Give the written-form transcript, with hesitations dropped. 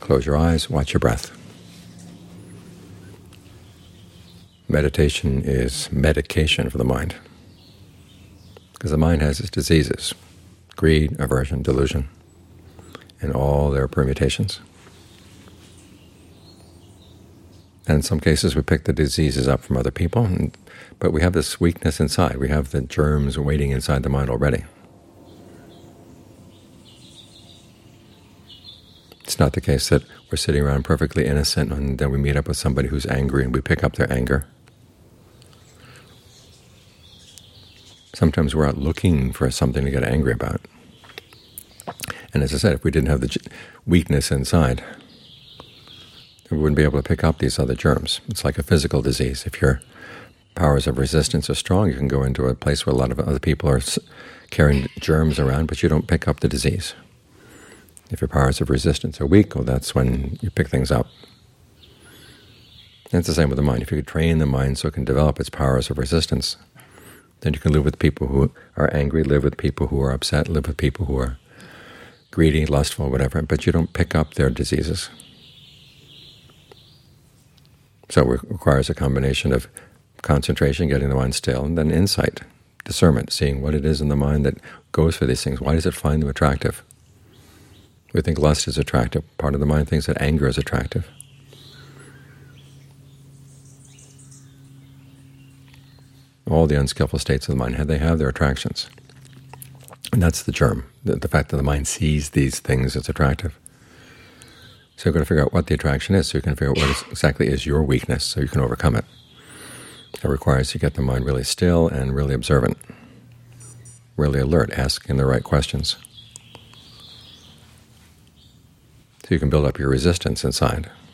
Close your eyes, watch your breath. Meditation is medication for the mind, because the mind has its diseases: greed, aversion, delusion, and all their permutations. And in some cases we pick the diseases up from other people, but we have this weakness inside. We have the germs waiting inside the mind already. It's not the case that we're sitting around perfectly innocent and then we meet up with somebody who's angry and we pick up their anger. Sometimes we're out looking for something to get angry about. And as I said, if we didn't have the weakness inside, we wouldn't be able to pick up these other germs. It's like a physical disease. If your powers of resistance are strong, you can go into a place where a lot of other people are carrying germs around, but you don't pick up the disease. If your powers of resistance are weak, well, that's when you pick things up. And it's the same with the mind. If you could train the mind so it can develop its powers of resistance, then you can live with people who are angry, live with people who are upset, live with people who are greedy, lustful, whatever, but you don't pick up their diseases. So it requires a combination of concentration, getting the mind still, and then insight, discernment, seeing what it is in the mind that goes for these things. Why does it find them attractive? We think lust is attractive. Part of the mind thinks that anger is attractive. All the unskillful states of the mind, they have their attractions. And that's the germ, the fact that the mind sees these things as attractive. So you've got to figure out what the attraction is, so you can figure out what exactly is your weakness, so you can overcome it. It requires you get the mind really still and really observant, really alert, asking the right questions. So you can build up your resistance inside.